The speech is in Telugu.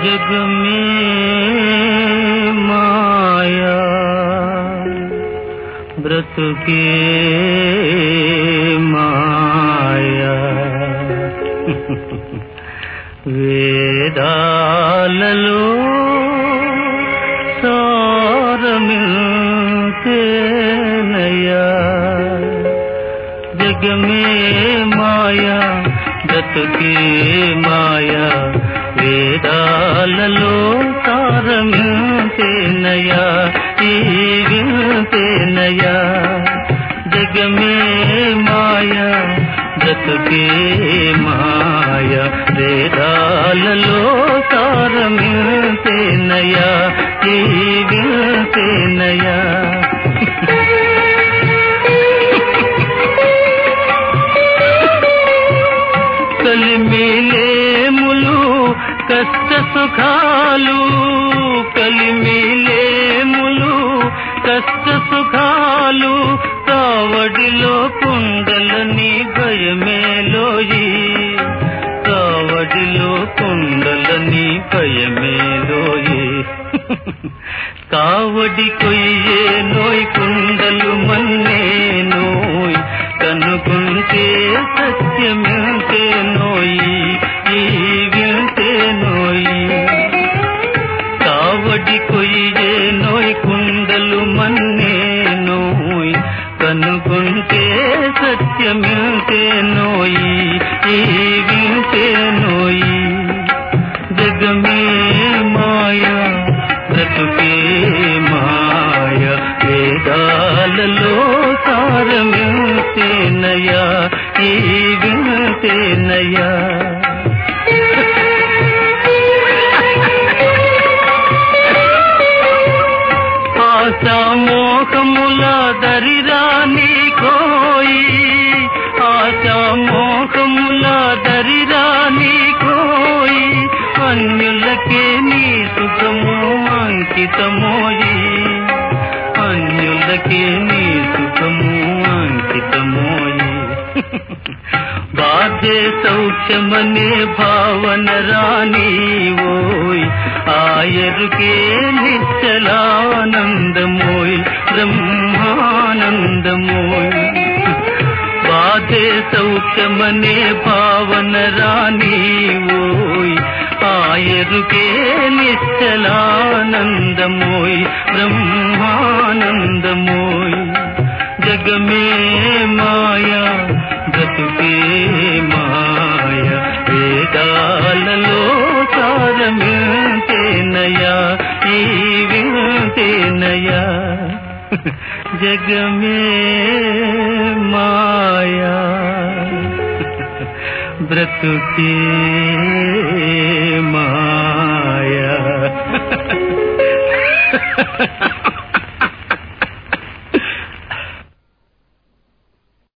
जग में माया ब्रतुके माया వేదాలలో సారమిల్తేనయ్యా జగ మే మాయా బ్రతుకే మాయా వేదాలలో సారమిల్తేనయ్యా విల్తేనయ్యా జగ మే మాయా బ్రతుకే మాయా వేదాలలో సారమిల్తేనయ్యా విల్తేనయ్యా కలిమిలేములు కష్ట సుఖాలు కలిమిలేములు కష్ట సుఖాలు కావడిలో కుండలని భయమేలోయి కావడిలో కుండలని భయమేలోయి కావడి కొయ్యే నోయ్ కుండలు మన్నే నోయ్ కనుకుంటే సత్యమింతే నోయి వింతే నోయి కావడి కొయ్యే నోయ్ కుండలు మన్నే నోయ్ కనుకుంటే సత్యమింతే నోయి వింతే నోయి జగ మే మాయా బ్రతుకే మాయా వేదాలలో సారమిల్తేనయ్యా విల్తేనయ్యా ఆశా మోహముల దరిరాని కోయి ఆశా మోహముల దరిరాని కోయి అన్యులకే నీ సుఖము అంకితమోయి అన్యులకే నీ సుఖము అంకితమోయి బాధే సౌఖ్యమనే భావన రాని ఓయ్ ఆయరుకే నిశ్చలానందమోయ్ బ్రహ్మానందమోయ్ బాధే సౌఖ్యమనే భావన రాని ఓయ్ ఆయరుకే నిశ్చలానందమోయ్ బ్రహ్మానందమోయ్ జగ మే మాయా బ్రతుకే మాయా వేదాలలో సారమిల్తేనయ్యా విల్తేనయ్యా జగ మే మాయా బ్రతుకే మాయా